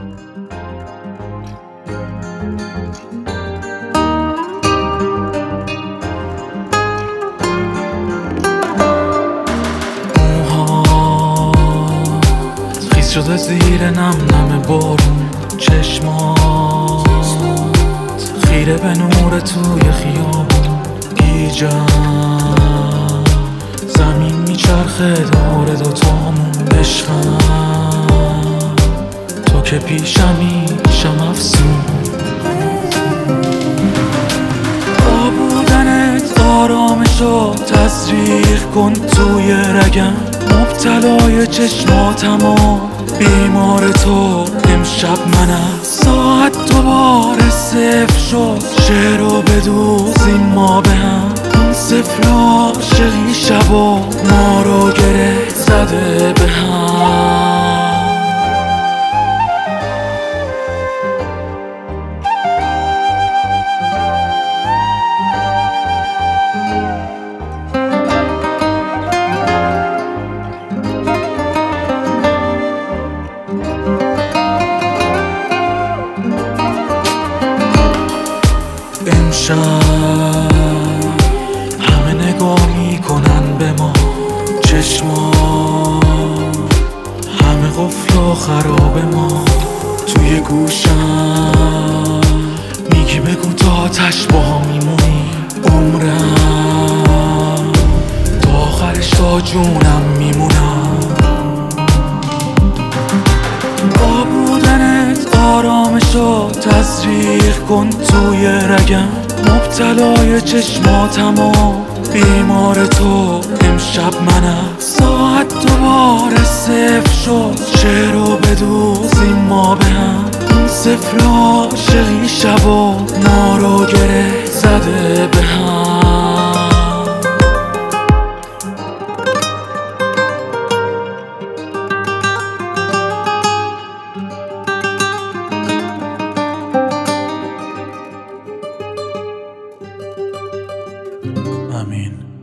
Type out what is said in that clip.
خیس شده زیر نم نم بارون، چشمات خیره به نور توی خیابون، گیجم زمین میچرخه دور دوتامون، عشقم تو که پیشم افسون. با بودنت آرامشو تزریق کن توی رگم، مبتلای چشماتم و بیمار تو امشب منم. ساعت دوباره صفر شد، شعر رو بدوزیم ما به هم، اون صفر عاشقی شب و ما رو گره زده به هم. امشب همه نگاه میکنن به ما، چشما همه قفل و خراب ما. توی گوشم میگی بگو تا آتش با هم میمونی، عمرم تا آخرش تا جونم میمونم. با بودنت آرامشو تزریق کن توی رگم، مبتلای چشماتم و بیمار تو امشب منم. ساعت دوباره صفر شد، شعر رو بدوزیم ما به هم، اون صفر عاشقی شب و ما رو گره زده به هم. آمین.